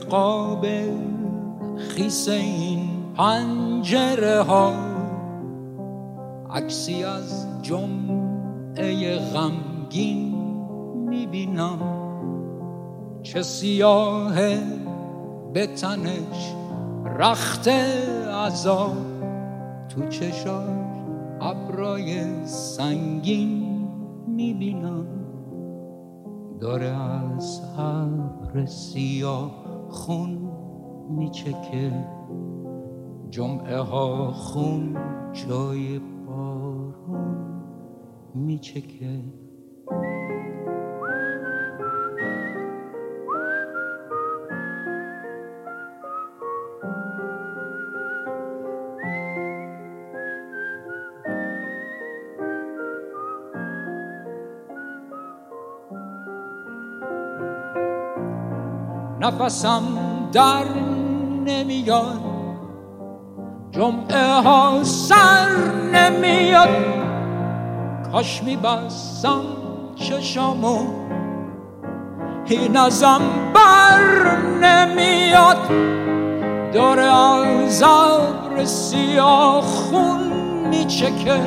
قابل خیس این پنجره ها، عکسی از جمعه غمگین میبینم، چه سیاه به تنش رخت عذاب، تو چشاش ابرای سنگین میبینم، داره از ابر سیاه خون میچکه، جمعه ها خون جای بارون میچکه. نفسم در نمیاد، جمعه ها سر نمیاد، کاش میبستم چشامو این ازم بر نمیاد، داره از ابر سیاه خون میچکه،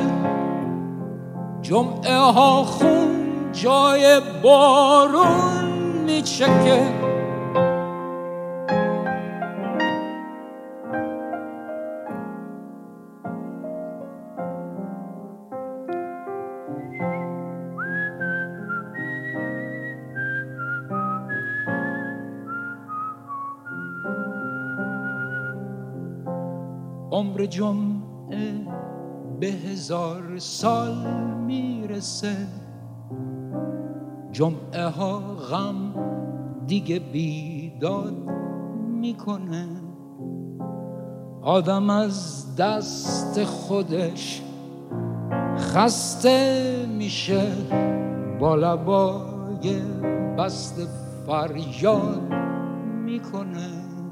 جمعه ها خون جای بارون میچکه. عمر جمعه به 1000 سال میرسه، جمعه ها غم دیگه بیداد میکنه، آدم از دست خودش خسته میشه، با لبای بسته فریاد میکنه،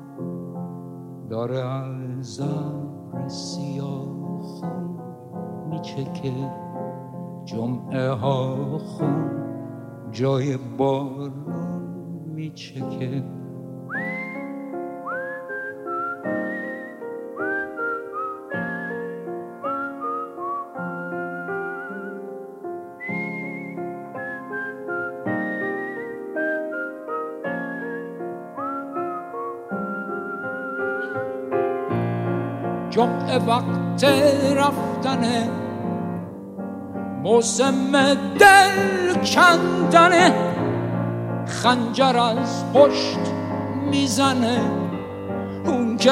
داره از ابر سیاه خون میچکه، جمعه ها خون جای بارون میچکه. جمعه وقت رفتنه، موسم دل کندنه، خنجر از پشت میزنه، اون که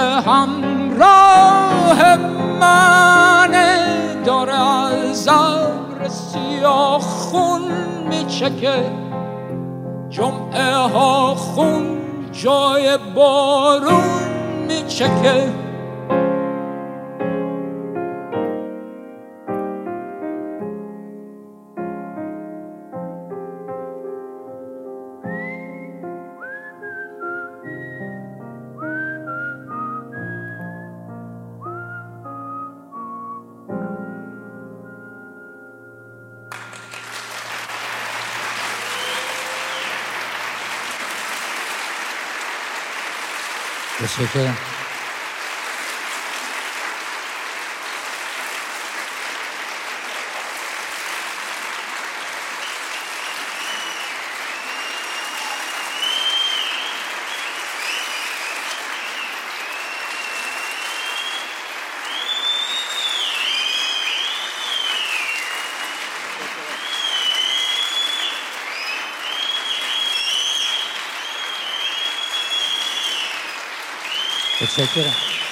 همراه منه، داره از ابر سیاه خون میچکه، جمعه ها خون جای بارون میچکه. متشکرم. متشکرم.